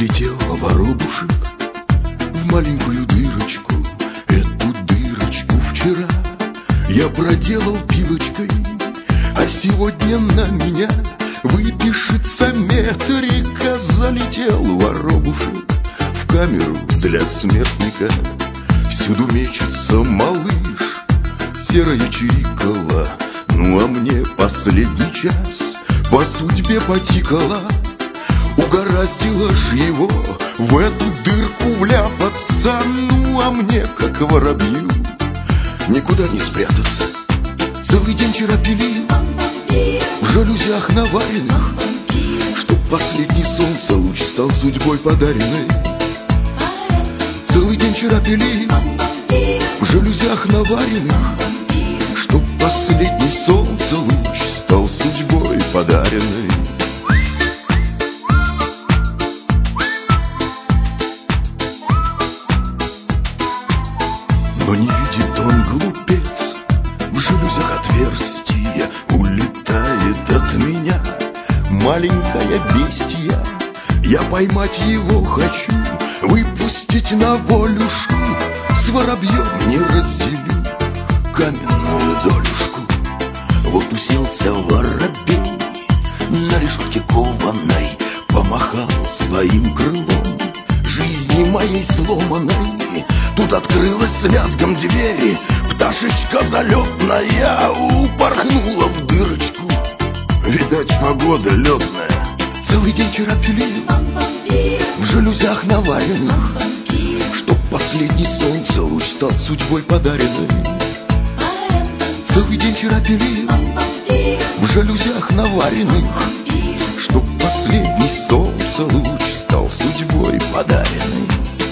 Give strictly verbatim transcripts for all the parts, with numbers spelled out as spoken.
Прилетел воробушек в маленькую дырочку. Эту дырочку вчера я проделал пилочкой, а сегодня на меня выпишется метрика. Залетел воробушек в камеру для смертника. Всюду мечется малыш, серая чирикала. Ну а мне последний час по судьбе потикала. Угораздило ж его в эту дырку вляпаться. Ну а мне, как воробью, никуда не спрятаться. Целый день вчера пилил в жалюзях наваренных, чтоб последний солнце луч стал судьбой подаренной. Целый день вчера пилил в жалюзях наваренных, чтоб последний солнце луч стал судьбой подаренной. Но не видит он, глупец, в жалюзях отверстия. Улетает от меня маленькая бестия. Я поймать его хочу, выпустить на волюшку. С воробьем не разделю каменную долюшку. Вот уселся воробей на решетке кованой, помахал своим крылом жизни моей сломанной. Тут открылась с лязгом двери, пташечка залетная упорхнула в дырочку. Видать, погода летная. Целый день вчера пилил в жалюзях наваренных, чтоб последний солнце луч стал судьбой подаренной. Целый день вчера пилил в жалюзях наваренных, чтоб последний солнце луч стал судьбой подаренной.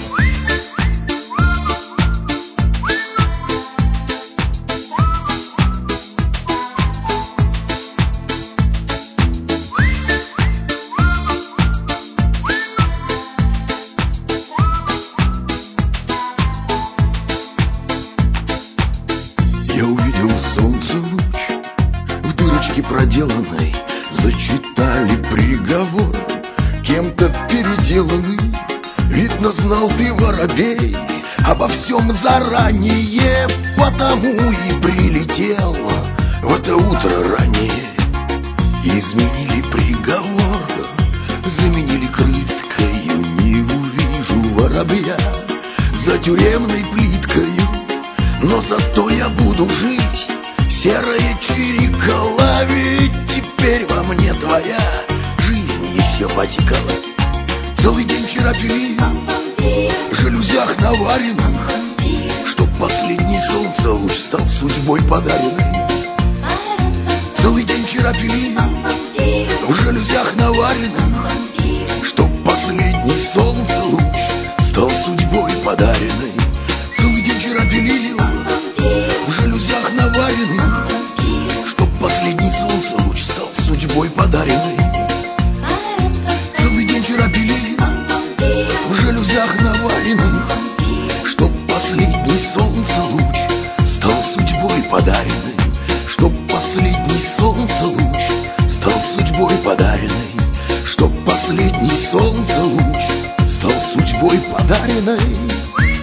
Я увидел солнце луч в дырочке проделанной. Зачитали приговор, кем-то переделанный. Видно, знал ты, воробей, обо всем заранее, потому и прилетел в это утро ранее. Изменили приговор, заменили крыткою. Не увижу воробья за тюремной плиткою, но зато я буду жить, серая чирикала. Ведь теперь во мне твоя жизнь еще потекала. Целый день вчера пилил в жалюзях наваренных, чтоб последний солнце луч стал судьбой подаренной. Целый день вчера пилил в жалюзях наваренных, чтоб последний солнце луч стал судьбой подаренной. Целый день вчера пилил в жалюзях наваренных, чтоб последний солнце луч стал судьбой подаренной. Целый день вчера пилил в жалюзях наваренных, чтоб последний солнце луч стал судьбой подаренной. Чтоб последний солнце луч стал судьбой подаренной. Чтоб последний солнце луч стал судьбой подаренной.